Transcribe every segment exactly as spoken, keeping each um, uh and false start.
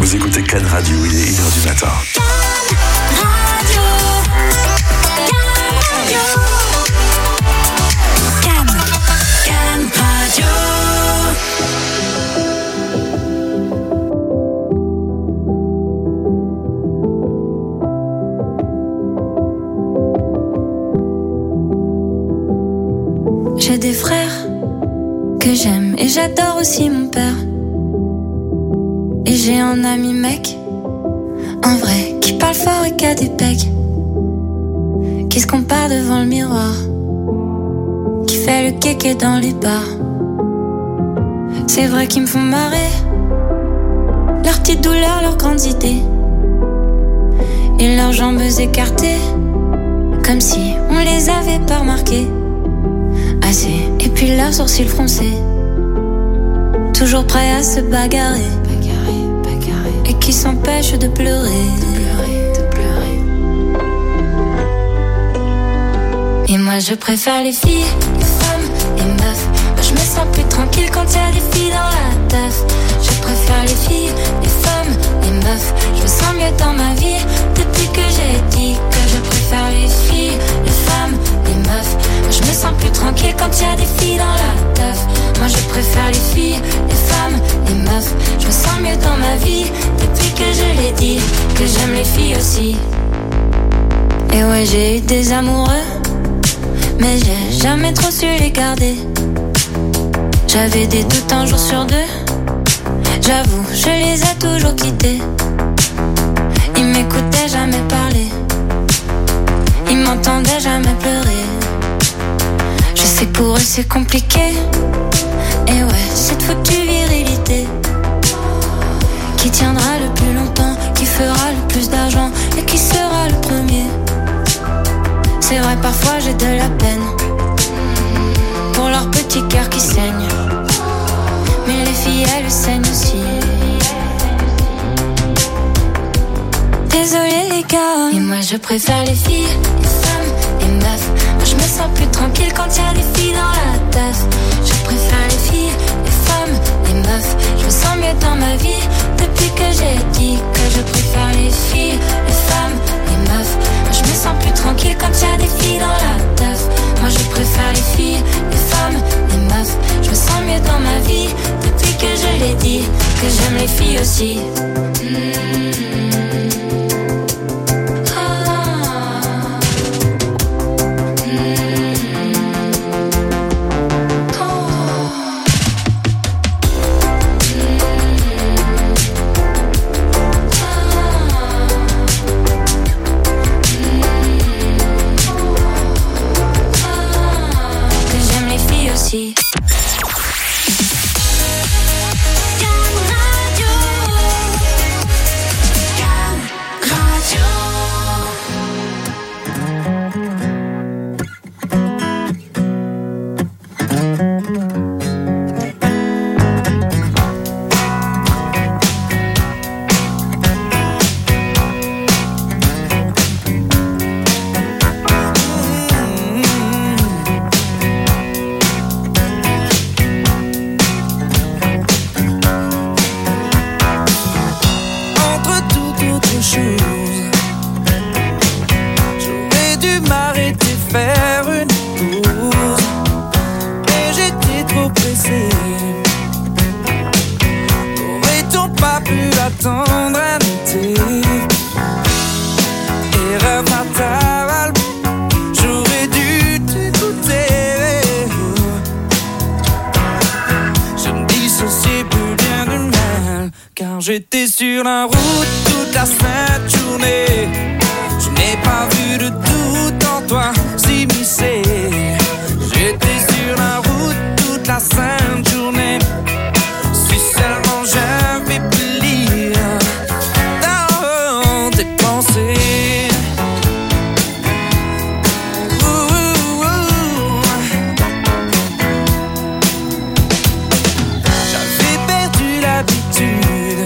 Vous écoutez Cannes Radio, il est une heure du matin. J'ai des frères que j'aime et j'adore aussi mon père. Et j'ai un ami mec, un vrai, qui parle fort et qui a des pecs, qui se compare devant le miroir, qui fait le kéké dans les bars. C'est vrai qu'ils me font marrer, leurs petites douleurs, leurs grandes idées, et leurs jambes écartées, comme si on les avait pas remarquées. Assez, et puis leurs sourcils froncés, toujours prêts à se bagarrer, bagarrer, bagarrer, et qui s'empêchent de pleurer, de pleurer, de pleurer. Et moi je préfère les filles, les femmes, les meufs. Moi je me sens plus tranquille quand y a des filles dans la teuf. Je préfère les filles, les femmes, les meufs. Je me sens mieux dans ma vie depuis que j'ai dit que je préfère les filles, les femmes, les meufs. Moi je me sens plus tranquille quand y a des filles dans la teuf. Moi je préfère les filles, les femmes, les meufs. Je me sens mieux dans ma vie depuis que je l'ai dit, que j'aime les filles aussi. Et ouais, j'ai eu des amoureux, mais j'ai jamais trop su les garder. J'avais des doutes un jour sur deux, j'avoue, je les ai toujours quittés. Ils m'écoutaient jamais parler, ils m'entendaient jamais pleurer. Je sais que pour eux c'est compliqué, et ouais, cette foutue virilité qui tiendra le plus longtemps, qui fera le plus d'argent et qui sera le premier. C'est vrai, parfois j'ai de la peine pour leur petit cœur qui saigne, mais les filles elles saignent aussi. Désolée les gars, et moi je préfère les filles, les femmes, les meufs. Moi je me sens plus tranquille quand y a des filles dans la teuf. Je préfère les filles, les femmes, les meufs. Je me sens mieux dans ma vie depuis que j'ai dit que je préfère les filles, les femmes, les meufs. Moi je me sens plus tranquille quand y a des filles dans la teuf. Moi je préfère les filles, les femmes, les meufs. Je me sens mieux dans ma vie depuis que je l'ai dit, que j'aime les filles aussi. Mmh. J'étais sur la route toute la sainte journée. Je n'ai pas vu de doute en toi s'immiscer. J'étais sur la route toute la sainte journée. Si seulement j'avais pu lire dans tes pensées. Ouh, ouh, ouh. J'avais perdu l'habitude,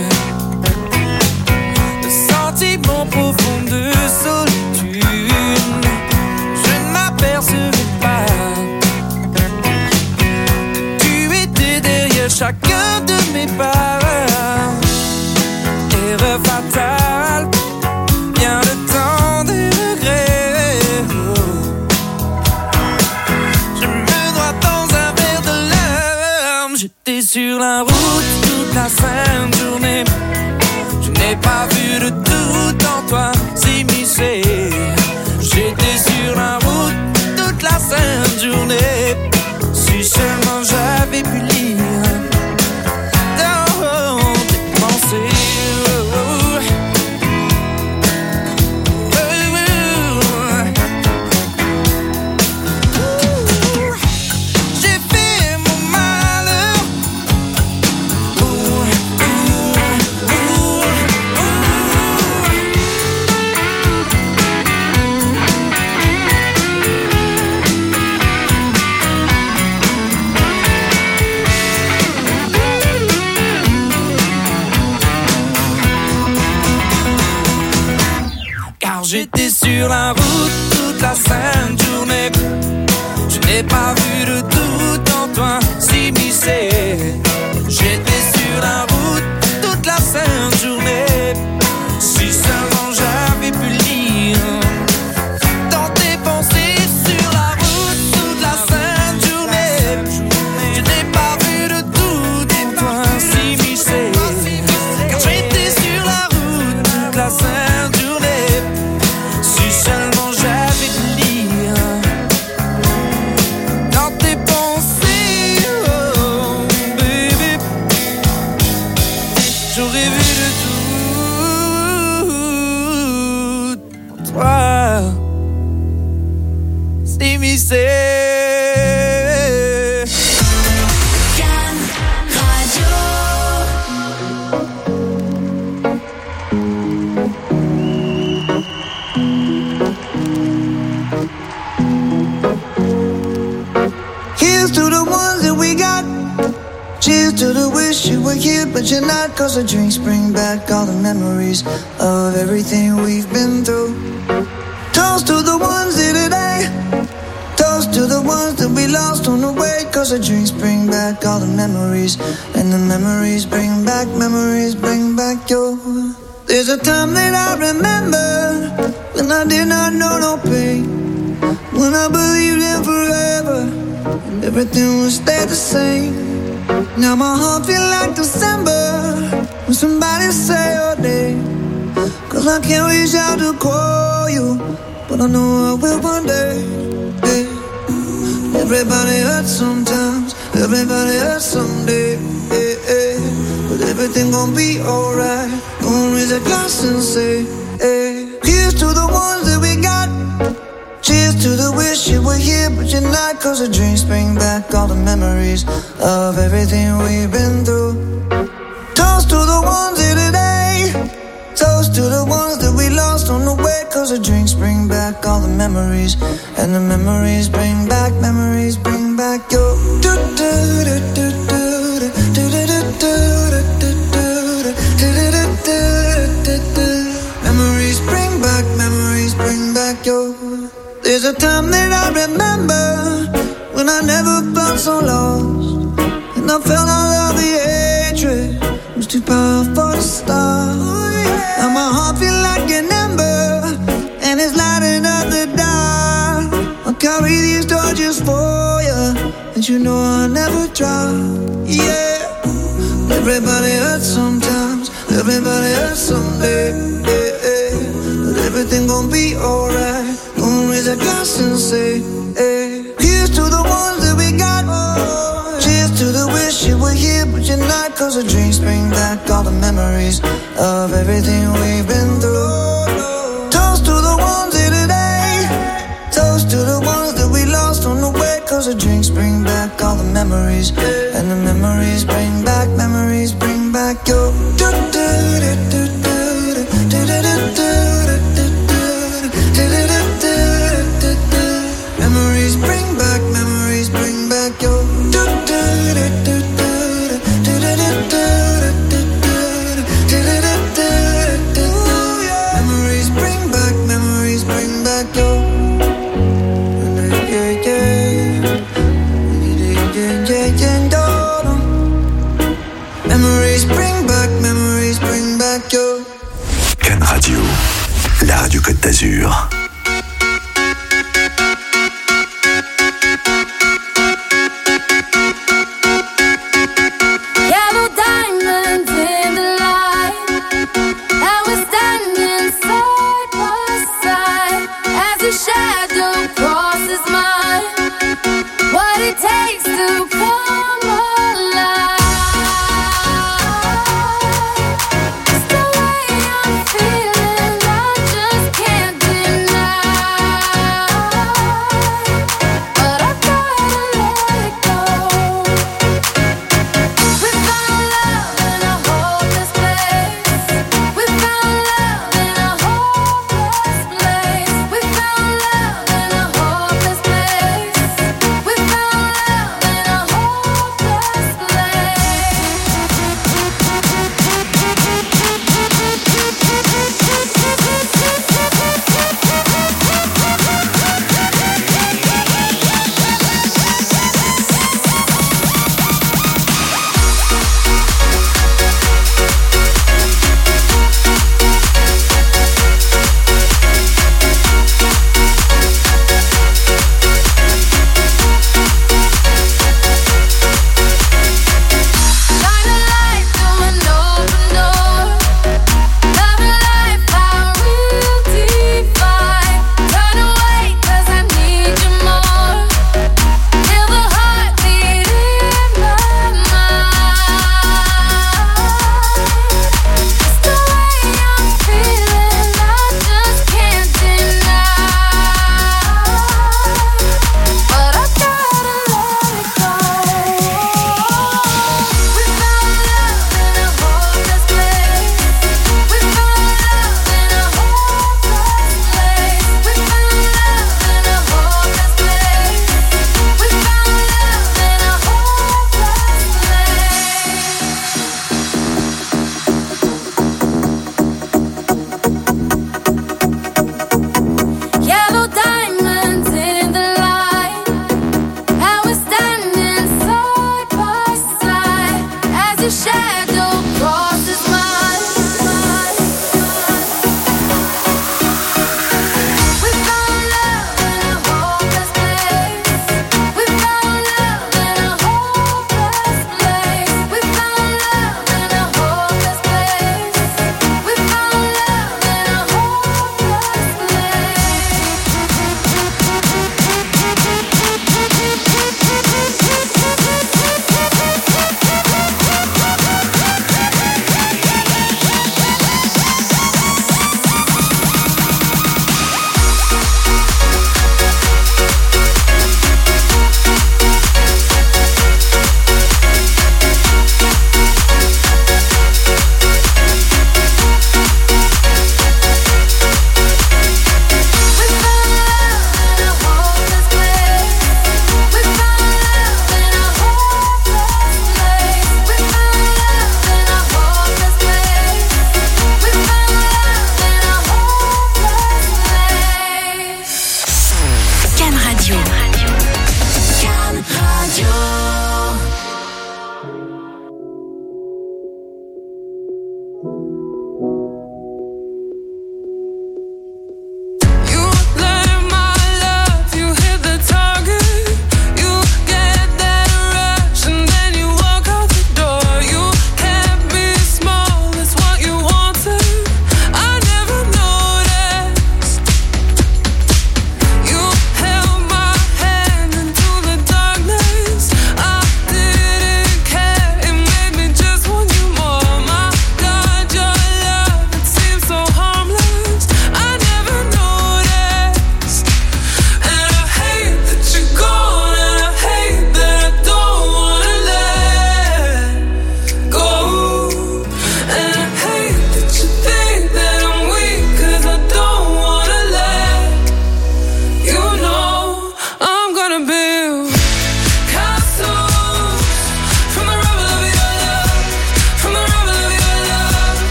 profond de solitude. Je ne m'apercevais l'heure fatale. Bien le temps des regrets. Je me noie dans un verre de larmes. J'étais sur la route toute la sainte journée. Je n'ai pas vu de doute en toi s'immiscer. J'étais sur la route toute la sainte journée. Si seulement j'avais pu lire dans tes pensées. J'étais sur la route toute la sainte journée. Je n'ai pas vu de doute en toi s'immiscer. J'étais sur la route toute la sainte journée. Si seulement j'avais pu lire dans tes pensées sur la route toute la sainte journée. Je n'ai pas vu de doute en toi s'immiscer. Car j'étais sur la route toute la sainte journée. Seulement j'avais pu lire dans tes pensées, oh baby. J'aurais vu de tout toi s'immiscer. Cheers to the wish you were here, but you're not. Cause the drinks bring back all the memories of everything we've been through. Toast to the ones here today. Toast to the ones that we lost on the way. Cause the drinks bring back all the memories. And the memories bring back, memories bring back your. There's a time that I remember when I did not know no pain. When I believed in forever and everything would stay the same. Now my heart feel like December when somebody say your name. Cause I can't reach out to call you, but I know I will one day, yeah. Everybody hurts sometimes, everybody hurts someday, yeah, yeah. But everything gon' be alright. Gonna raise a glass and say, hey. Here's to the ones that we got. Cheers to the wish you were here, but you're not. Cause the drinks bring back all the memories of everything we've been through. Toast to the ones here today. Toast to the ones that we lost on the way. Cause the drinks bring back all the memories. And the memories bring back, memories bring back your. Memories bring back, memories bring back your. There's a time that I remember when I never felt so lost. And I felt all of the hatred was too powerful to stop. Now my heart feel like an ember and it's lighting up the dark. I'll carry these torches for you and you know I'll never drop. Yeah. Everybody hurts sometimes, everybody hurts someday, yeah, yeah. But everything gon' be alright. Gonna raise a glass and say, hey. Here's to the ones that we got. Oh, cheers to the wish you were here, but you're not. Cause the drinks bring back all the memories of everything we've been through. Toast to the ones here today. Toast to the ones that we lost on the way. Cause the drinks bring back all the memories. And the memories bring back, memories bring back your. Memories bring back, memories bring back your. Memories bring back, memories bring back your. Yeah, yeah, yeah, yeah, yeah, yeah. Memories bring back, memories Nature. Yellow diamonds in the light, and we're standing side by side as a shadow crosses mine. What it takes to come alive. It's the way I'm feeling, I just can't deny.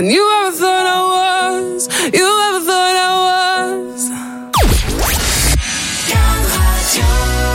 than you ever thought I was. You ever thought I was. Young Radio.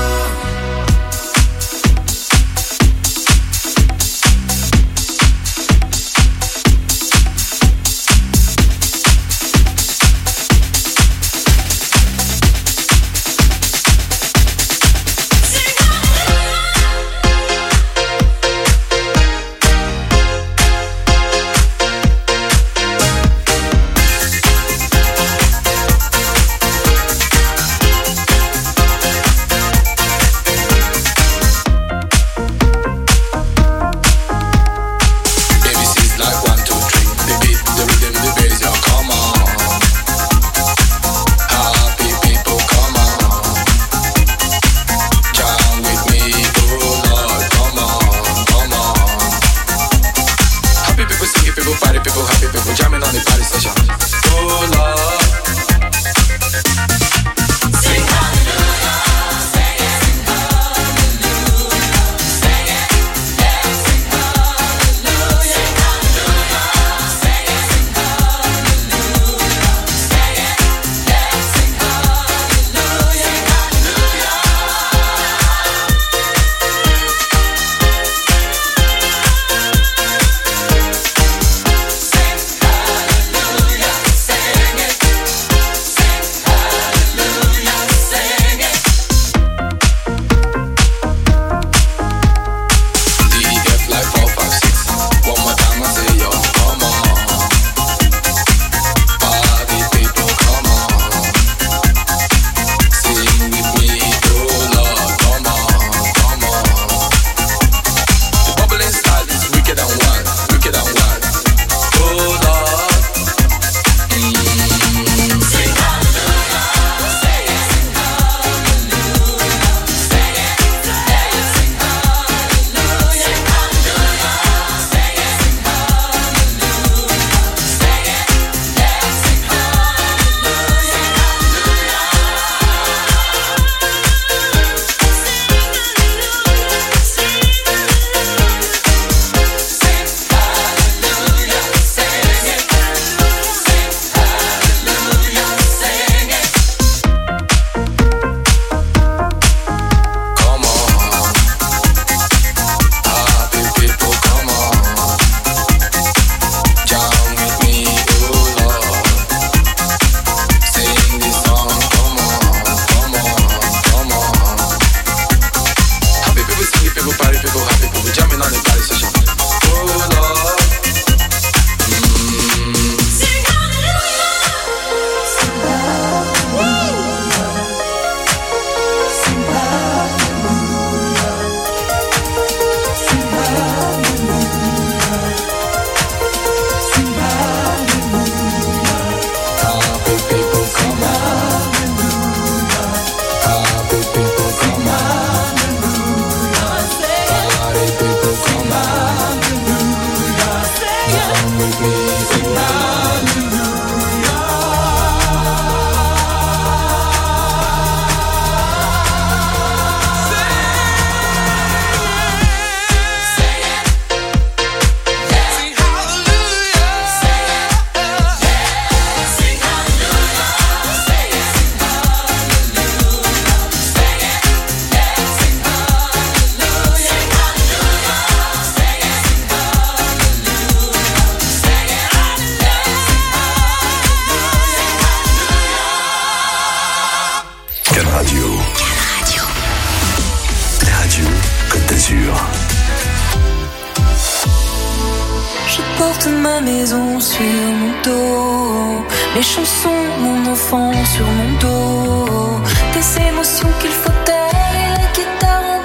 Ma maison sur mon dos, les chansons, mon enfant sur mon dos, des émotions qu'il faut taire et la guitare en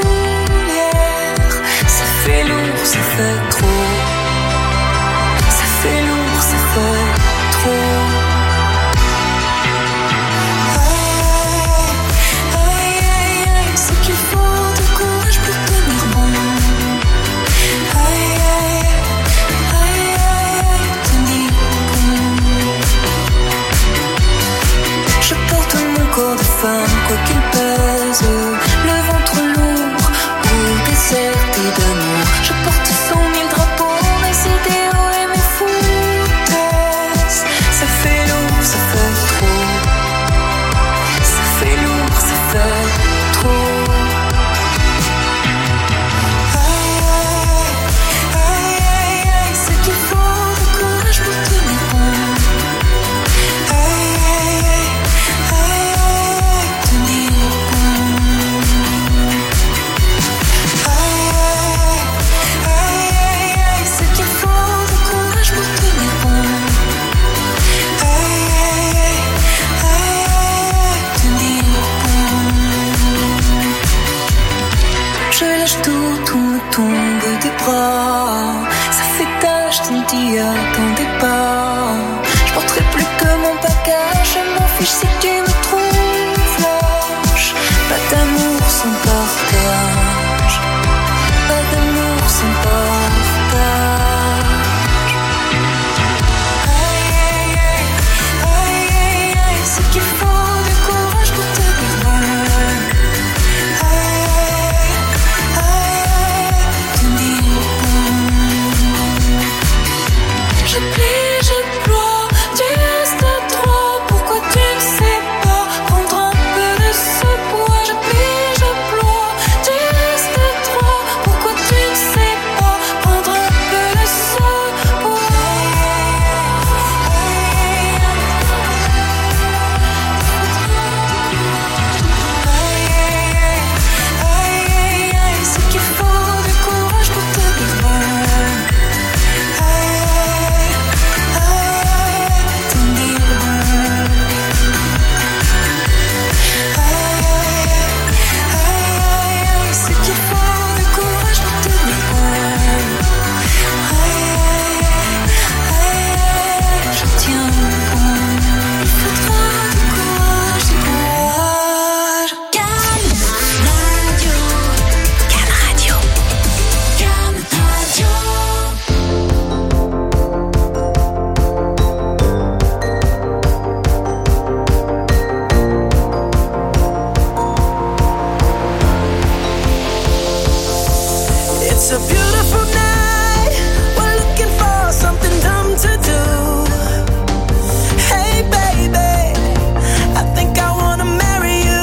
bandoulière. Ça fait lourd, ça fait trop. Ça fait lourd, ça fait trop. Aïe, aïe, aïe, c'est qu'il faut du courage pour tenir bon. Aïe, aïe. Je porte mon corps de femme, quoi qu'il pèse. pas. Je porterai plus que mon bagage. Je m'en fiche si tu me trouves lâche. Pas d'amour sans partage. Pas d'amour sans partage. Aïe aïe aïe, aïe aïe aïe, c'est qu'il faut du courage pour te dire non. Aïe aïe aïe, te dire non. Je plie, je ploie, tu restes à trois. Pourquoi tu ne sais pas prendre un peu de ce poids? Je plie, je ploie, tu restes à trois. Pourquoi tu ne sais pas prendre un peu de ce poids? Aïe aïe aïe, aïe aïe aïe, c'est qu'il faut du courage pour te dire non. Aïe aïe aïe, te dire non. Aïe aïe aïe, c'est qu'il faut du courage pour te dire non. Aïe aïe aïe, je tiens bon. Il faudra du courage, du courage. Calme Radio, Calme Radio, Calme Radio. It's a beautiful night. We're looking for something dumb to do. Hey baby, I think I wanna marry you.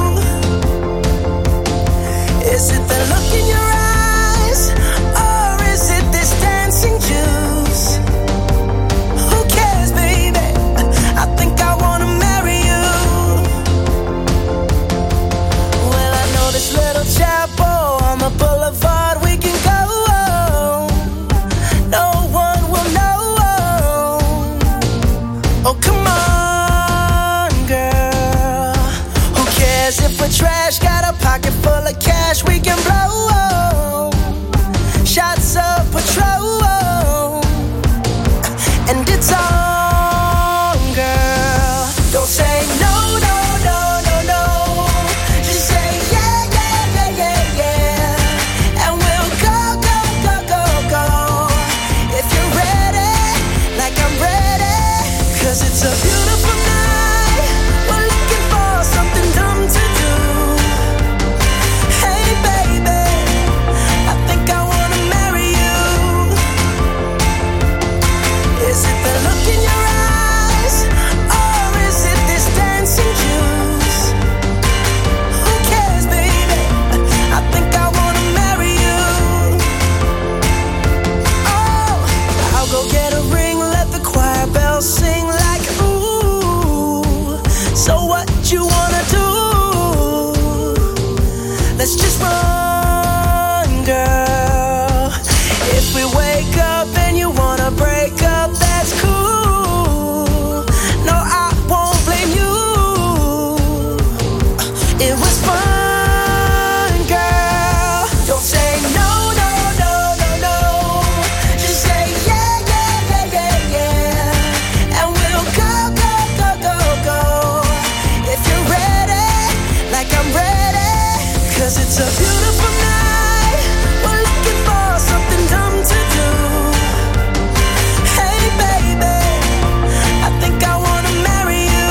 Is it the look in your eyes, or is it this dancing juice? Who cares, baby? I think I wanna marry you. Well, I know this little chapel on the boulevard we can go. No one will know. Oh, come on, girl. Who cares if we're trash? Got a pocket full of cash we can blow. Shots of Patrol, and it's on, girl. Don't say no, no, no, no, no. Just say yeah, yeah, yeah, yeah, yeah. And we'll go, go, go, go, go. If you're ready, like I'm ready. Cause it's a beautiful night. We're looking for something dumb to do. Hey baby, I think I wanna marry you. Is it the look in your eyes, or is it this dancing juice? Who cares, baby? I think I wanna marry you. Oh, I'll go get a ring, let the choir bells sing like ooh. So what you wanna do? Let's just run, girl. If we wake up and you wanna break up, that's cool. No, I won't blame you. It was fun, girl. Don't say no, no, no, no, no. Just say yeah, yeah, yeah, yeah, yeah. And we'll go, go, go, go, go. If you're ready, like I'm ready. Cause it's a beautiful night. We're looking for something dumb to do. Hey baby, I think I wanna marry you.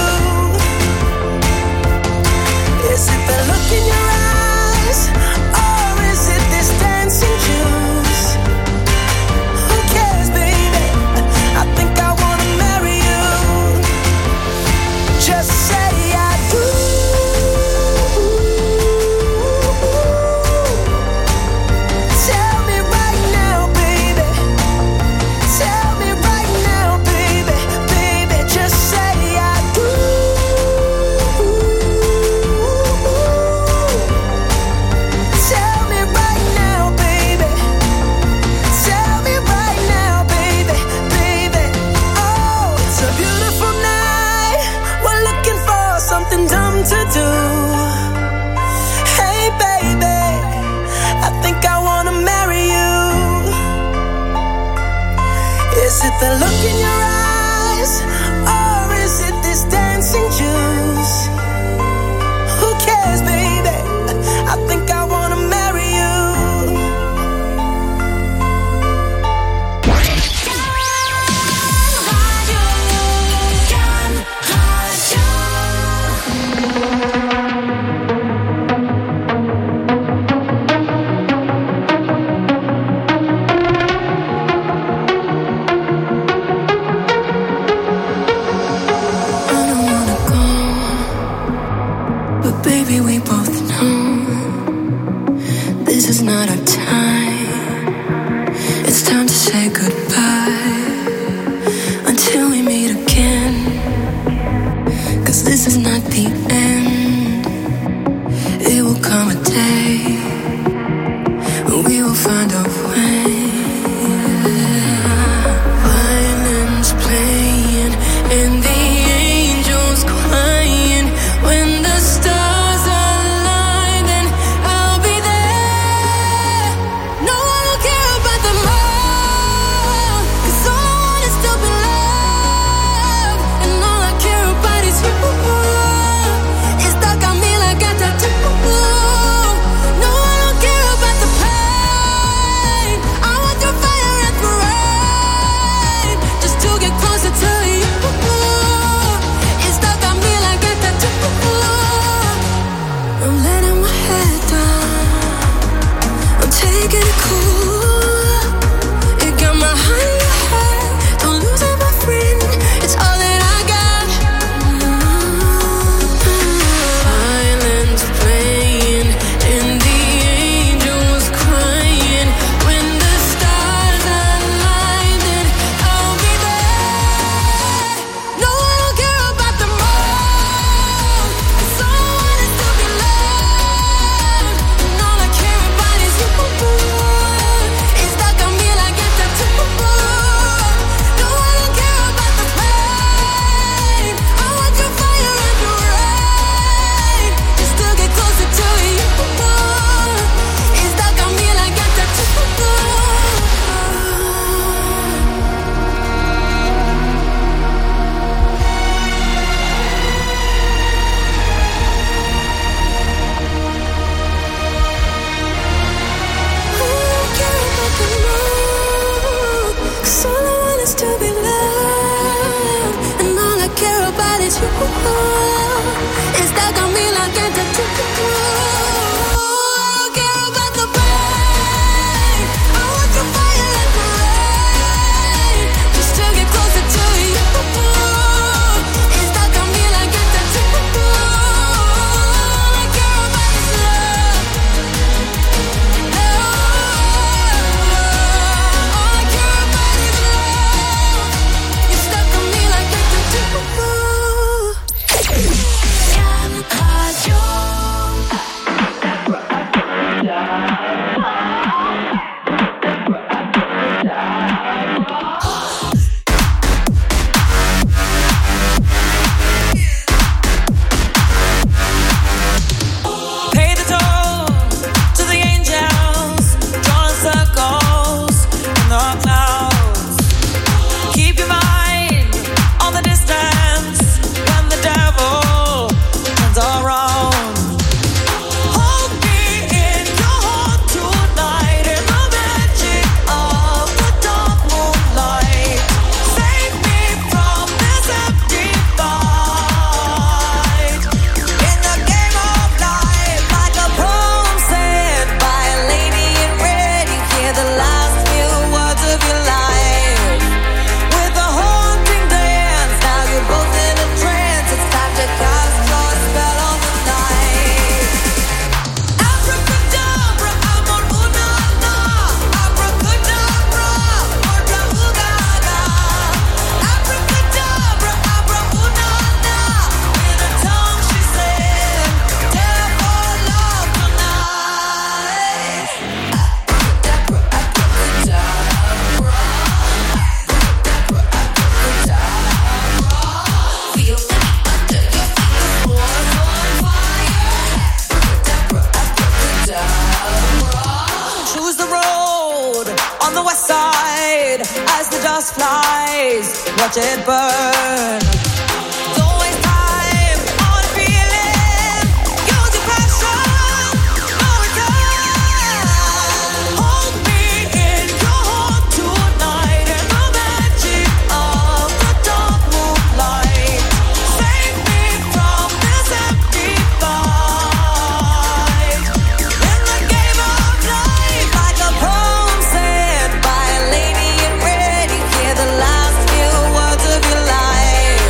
Is it the look in your eyes, or is it this dancing juice? Who cares, baby? I think I wanna marry you. Just say I do. Tell me right now, baby. Tell me right now, baby. Baby, just say I do. Tell me right now, baby. Tell me right now, baby. Baby, oh, it's a beautiful night. We're looking for something dumb to do. Hey baby, I think I wanna marry you. Is it the look in your It's stuck on me like a tattoo. Watch it burn. Last few words of your life.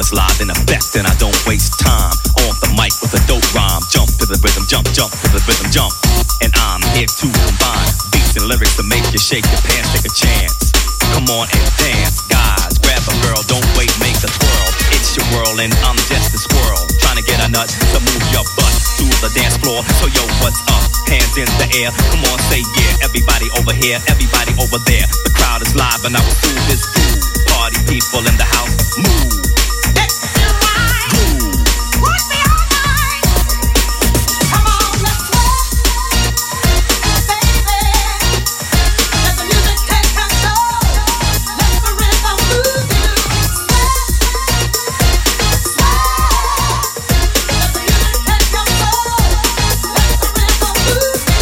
is live in effect and I don't waste time. On the mic with a dope rhyme. Jump to the rhythm, jump, jump to the rhythm, jump. And I'm here to combine beats and lyrics to make you shake your pants, take a chance. Come on and dance, guys. Grab a girl, don't wait, make a twirl. It's your world and I'm just a squirrel. Trying to get a nut to move your butt to the dance floor. So yo, what's up? Hands in the air. Come on, say yeah. Everybody over here, everybody over there. The crowd is live and I will do this groove. Party people in the house, move. Let's do right. Groove. Push me all night. Come on, let's sweat. Baby. Let the music take control. Let the rhythm move you. Sweat. Sweat. Let the music take control. Let the rhythm move you.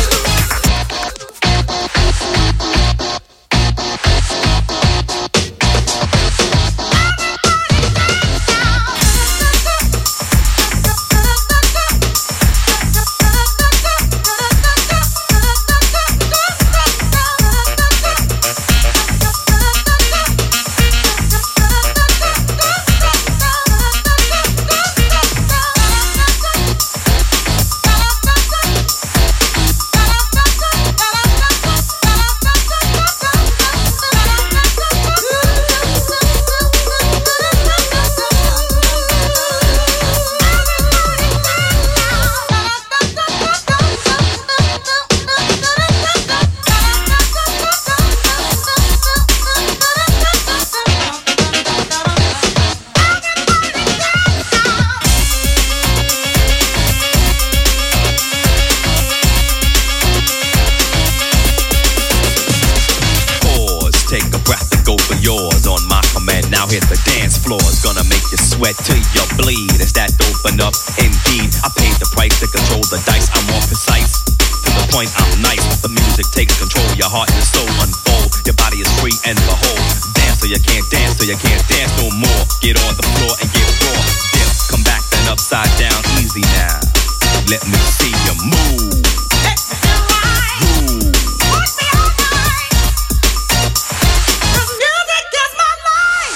Sweat till you bleed. Is that open up? Indeed, I paid the price to control the dice. I'm more precise. To the point, I'm nice. The music takes control. Your heart and soul unfold. Your body is free and behold. Dance so you can't dance, so you can't dance no more. Get on the floor and get raw. Dip, come back then upside down. Easy now. Let me see you move. Let's do right. Move. Push me all night. The music is my life.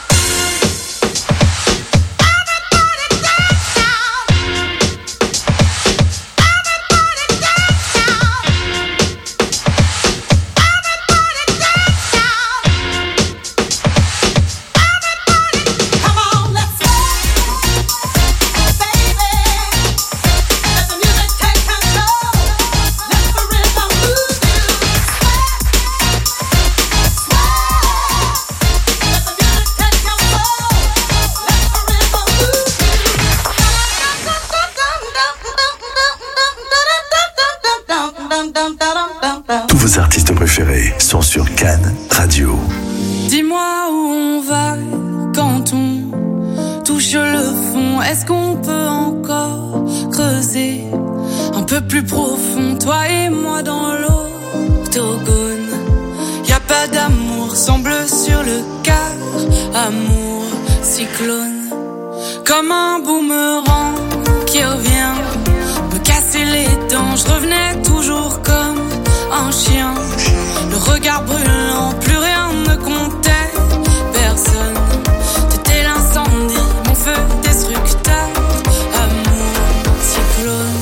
Tous vos artistes préférés sont sur Cannes Radio. Dis-moi où on va quand on touche le fond. Est-ce qu'on peut encore creuser un peu plus profond, toi et moi dans l'octogone? Y'a pas d'amour, semble sur le quart. Amour, cyclone, comme un boomerang qui revient me casser les dents. Je revenais toujours comme un chien, le regard brûlant, plus rien ne comptait, personne. T'étais l'incendie, mon feu destructeur, amour, cyclone.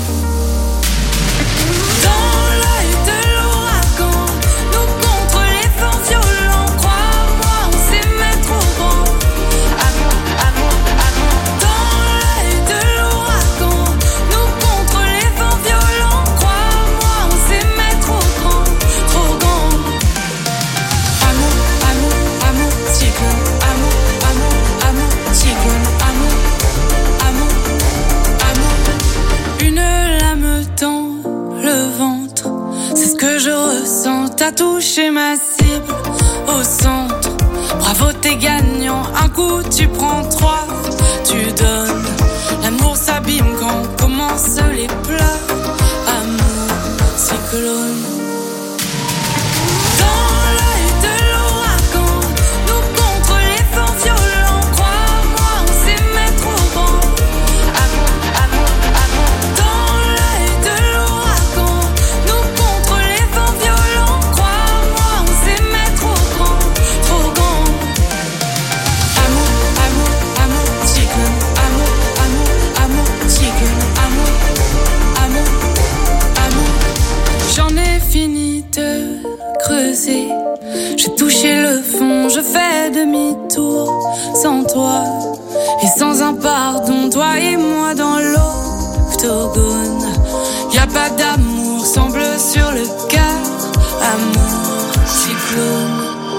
Dans l'œil de l'ouragan, nous contre les vents violents. Crois-moi, on s'aimait trop grand. Amour, amour, amour. Dans l'œil de l'ouragan, nous contre les vents violents. Crois-moi, on s'aimait trop grand, trop grand. Amour, amour, amour, cyclone. Amour, amour, amour, cyclone. Amour, amour, amour. Une lame dans le ventre, c'est ce que je ressens. T'as touché ma cible au centre. Bravo, t'es gagnant. Un coup, tu prends trois, tu donnes. L'amour s'abîme quand commencent les pleurs. Amour, cyclone. Dans l'œil de l'ouragan, nous contre les vents violents. Crois-moi, on s'aimait trop grand. Amour, amour, amour. Dans l'œil de l'ouragan, nous contre les vents violents. Crois-moi, on s'aimait trop grand, trop grand. Amour, amour, amour, demi-tour sans toi. Et sans un pardon, toi et moi dans l'octogone. Y'a pas d'amour, semble sur le cœur. Amour, cyclone.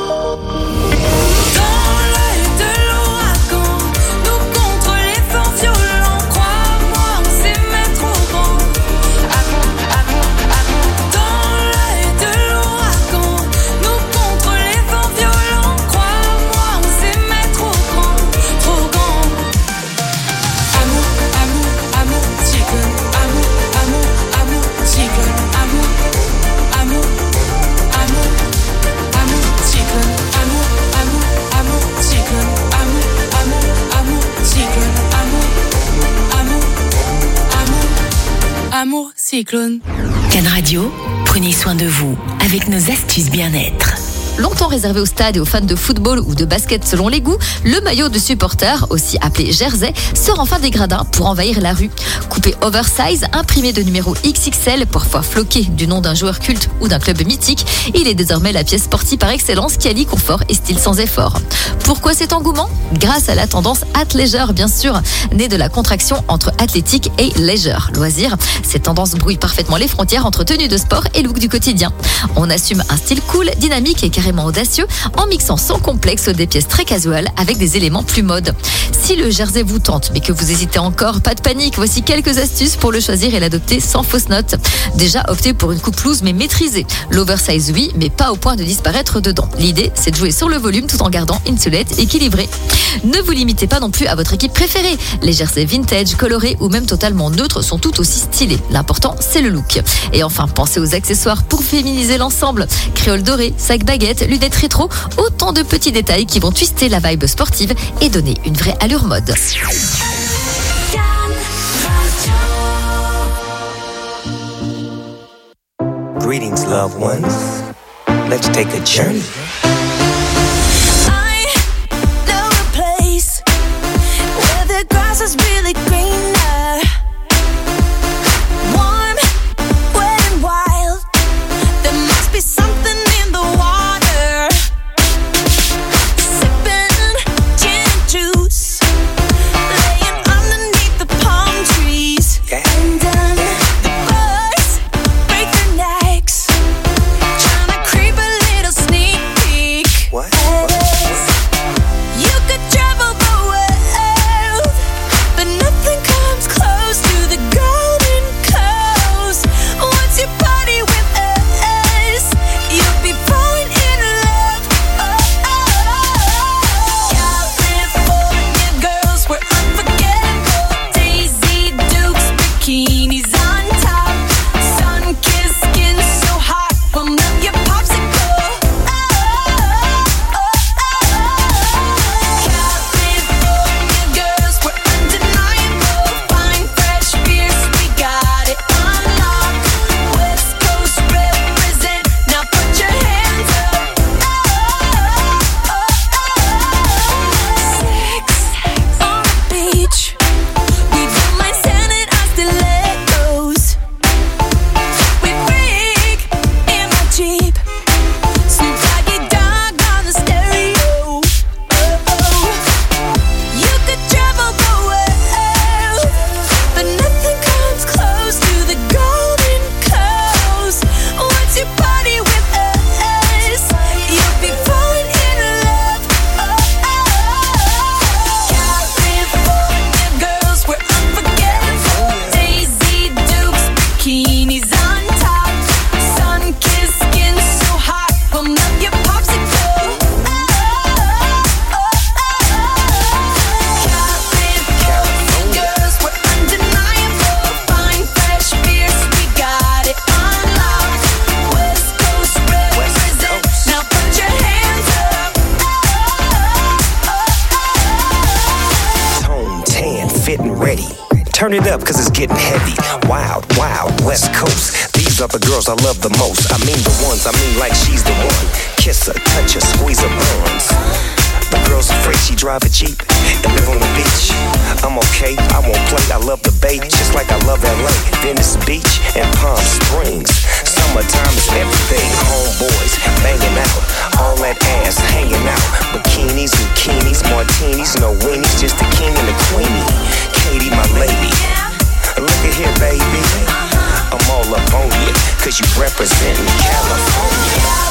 Amour cyclone. Can Radio, prenez soin de vous avec nos astuces bien-être. Longtemps réservé aux stades et aux fans de football ou de basket selon les goûts, le maillot de supporter, aussi appelé jersey, sort enfin des gradins pour envahir la rue. Coupé oversize, imprimé de numéro X X L, parfois floqué du nom d'un joueur culte ou d'un club mythique, il est désormais la pièce sportive par excellence qui allie confort et style sans effort. Pourquoi cet engouement ? Grâce à la tendance athleisure, bien sûr, née de la contraction entre athlétique et leisure, loisir. Cette tendance brouille parfaitement les frontières entre tenue de sport et look du quotidien. On assume un style cool, dynamique et carrément audacieux en mixant sans complexe des pièces très casuales avec des éléments plus mode. Si le jersey vous tente mais que vous hésitez encore, pas de panique, voici quelques astuces pour le choisir et l'adopter sans fausse note. Déjà, optez pour une coupe loose mais maîtrisée. L'oversize oui, mais pas au point de disparaître dedans. L'idée, c'est de jouer sur le volume tout en gardant une silhouette équilibrée. Ne vous limitez pas non plus à votre équipe préférée. Les jerseys vintage, colorés ou même totalement neutres sont tout aussi stylés. L'important, c'est le look. Et enfin, pensez aux accessoires pour féminiser l'ensemble. Créole doré, sac baguette, lunettes rétro, autant de petits détails qui vont twister la vibe sportive et donner une vraie allure mode. Greetings, loved ones. Let's take a journey. I know a place where the grass is really greener. Warm, wet and wild. There must be something in the water. Sipping gin and juice, laying underneath the palm trees. Okay. And um, the birds break their necks, trying to creep a little sneak peek. What? You could travel the world, but nothing comes close to the Golden Coast. Once you party with us, you'll be falling in love. Oh, oh. California girls were unforgettable. Daisy Dukes, bikinis on top, sun-kissed skin so hot, will melt your popsicle. Oh, oh, oh. California girls were undeniable. Fine, fresh, fierce, we got it on lock. West Coast represent, now put your hands up. Oh, oh, oh. Sex on the beach, we don't mind standing on stilettos. We freak in my Jeep, Snoop Doggy Dogg on the stereo. Oh, you could travel the world, but nothing comes close to the Golden Coast. Once you party with us, you'll be falling in love. Oh, oh. California girls were unforgettable. Daisy Dukes, bikinis on top, sun-kissed skin so hot, will melt your popsicle. Oh, oh, oh. California girls were undeniable. Fine, fresh, fierce, we got it on lock. West Coast represent, now put your hands up. Tone, tan, fit and ready. Turn it up cause it's getting heavy. Wild, wild, West Coast. These are the girls I love the most. I mean the ones, I mean like she's the one. Kiss her, touch her, squeeze her buns. The girl's afraid she drive a Jeep and live on the beach. I'm okay, I won't play, I love the bay, just like I love L A, Venice Beach and Palm Springs. So Summertime is everything. Homeboys banging out, all that ass hanging out. Bikinis, bikinis, martinis, no weenies, just the king and the queenie. Katie, my lady. Look at here, baby. I'm all up on you, cause you representin' California.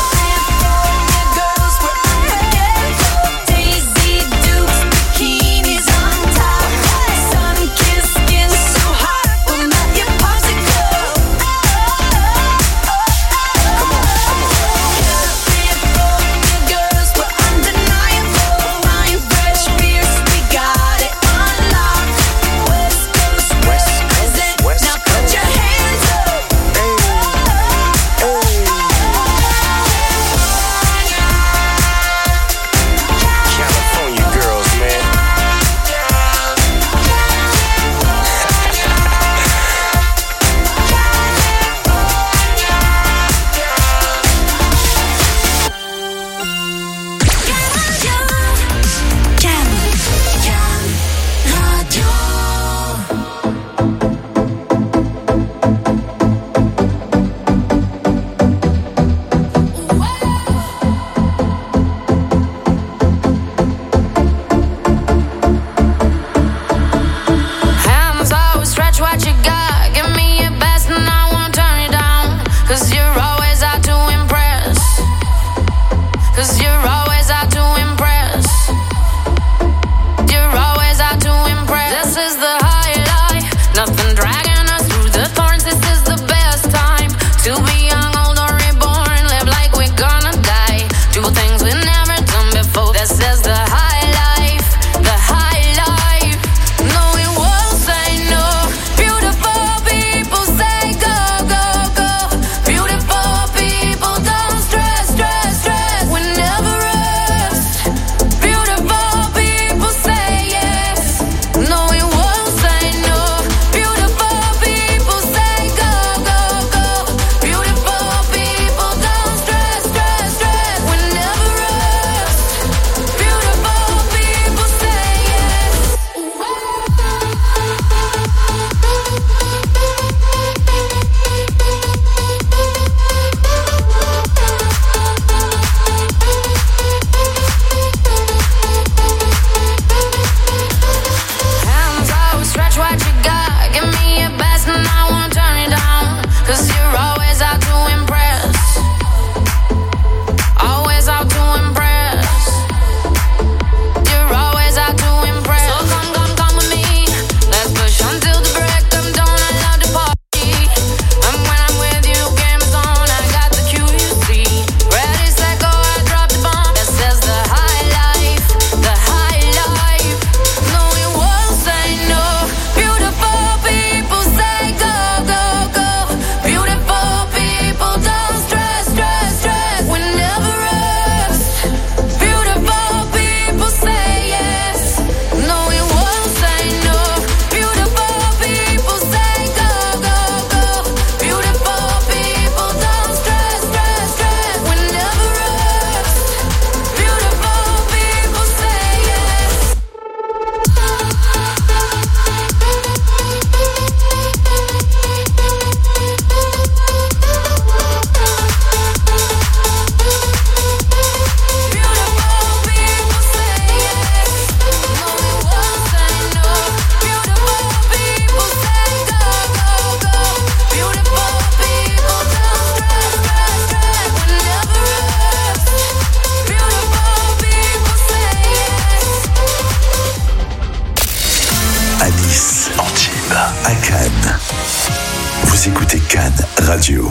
Vous écoutez Cannes Radio.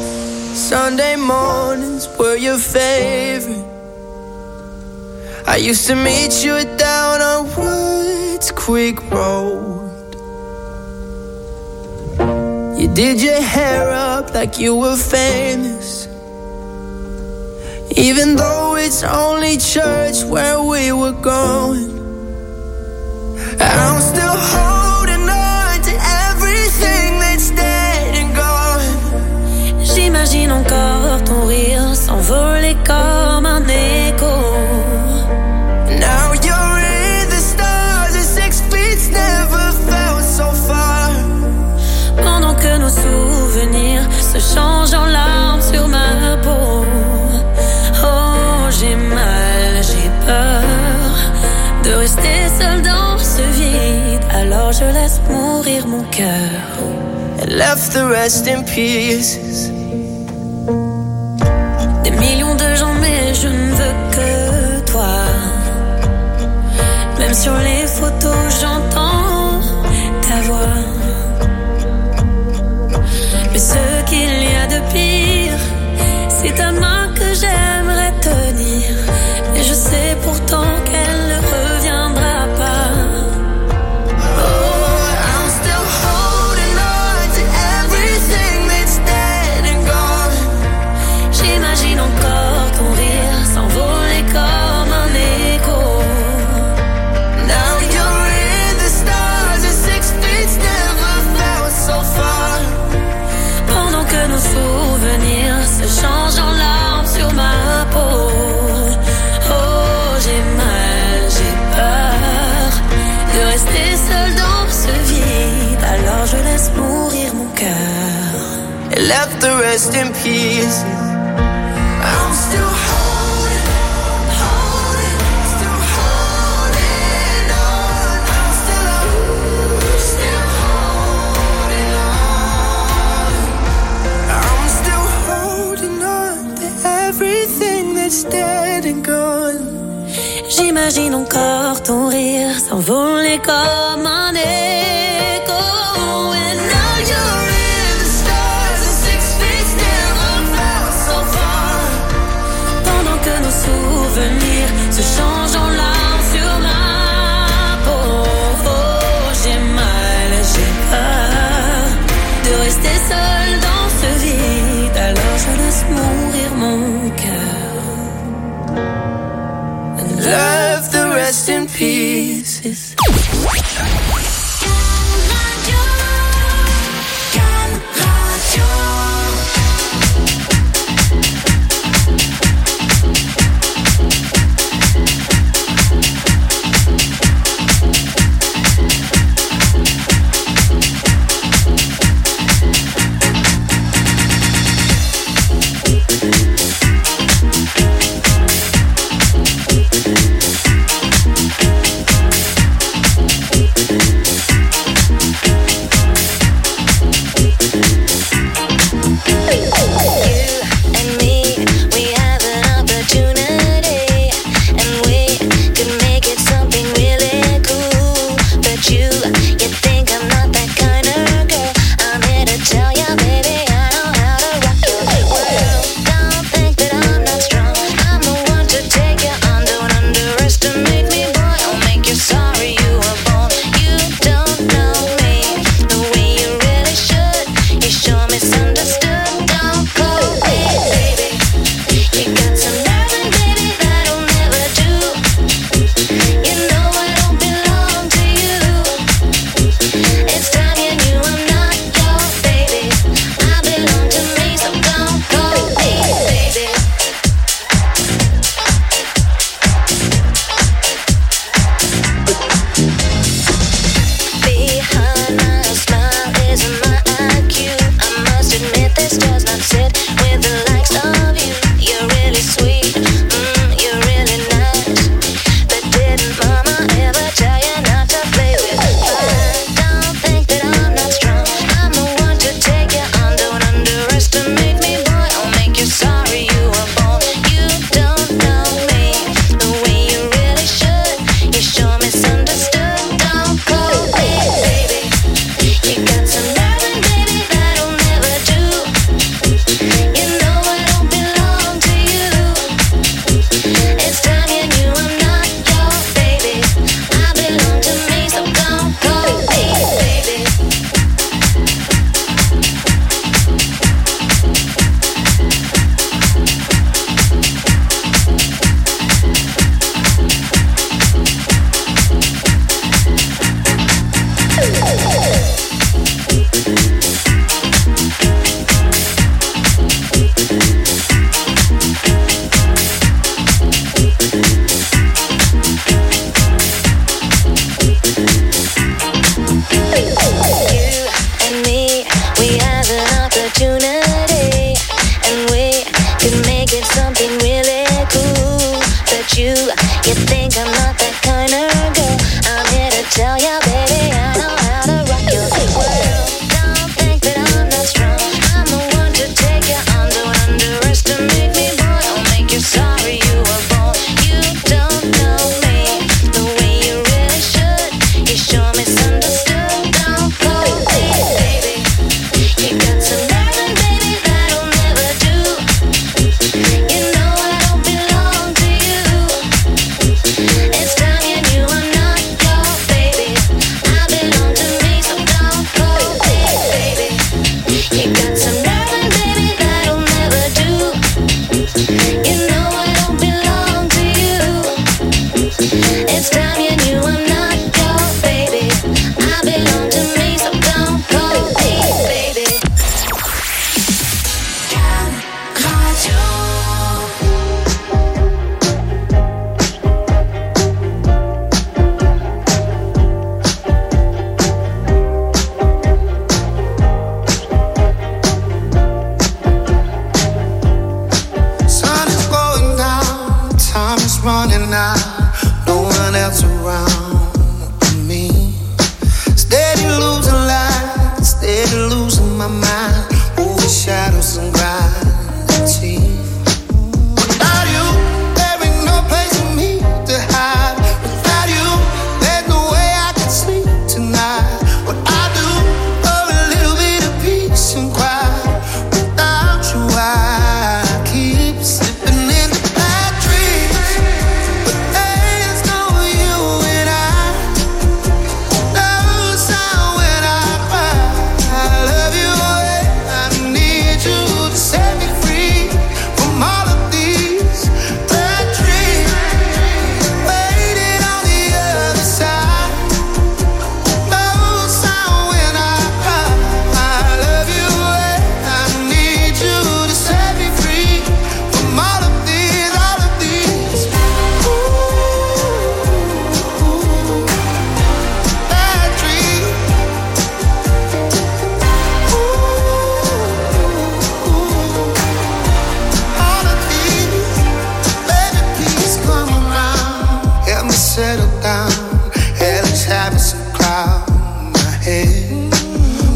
Sunday mornings were your favorite. I used to meet you down on Woods Creek Road. You did your hair up like you were famous, even though it's only church where we were going. I'm still holding on to everything that's dead and gone. J'imagine encore ton rire s'envoler comme un écho. Now you're in the stars and six feet never felt so far. Pendant que nos souvenirs se changent en larmes. je laisse mourir mon cœur. And left the rest in pieces. Des millions de gens, mais je ne veux que toi. Même sur les photos, j'entends ta voix. Mais ce qu'il y a de pire, c'est ta main que j'aimerais tenir. Et je sais pourtant qu'elle ne reviendra pas. Oh, I'm still holding on to everything that's dead and gone. J'imagine encore ton rire s'envoler comme un écho. Now you're in the stars and six feet never felt so far. Pendant que nos souvenirs se changent en larmes sur ma peau. Oh, j'ai mal, j'ai peur de rester seule dans ce vide. Alors je laisse mourir mon cœur. And left the rest in peace. I'm still holding, holding, still holding on. I'm still, still holding on. I'm still holding on to everything that's dead and gone. J'imagine encore ton rire s'envoler comme un écho. And now you're In the stars and six feet never felt so far. pendant que nos souvenirs se changent en larmes sur ma peau. Oh, j'ai mal, j'ai peur de rester seule dans ce vide. Alors je laisse mourir mon cœur. And left the rest in pieces.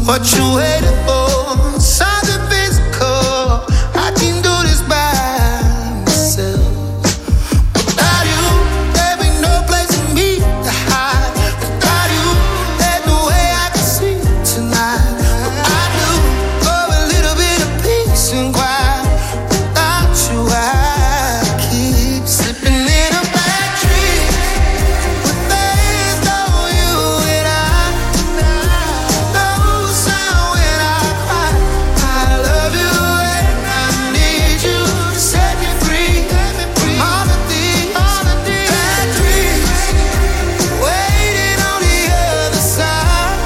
What you waiting for?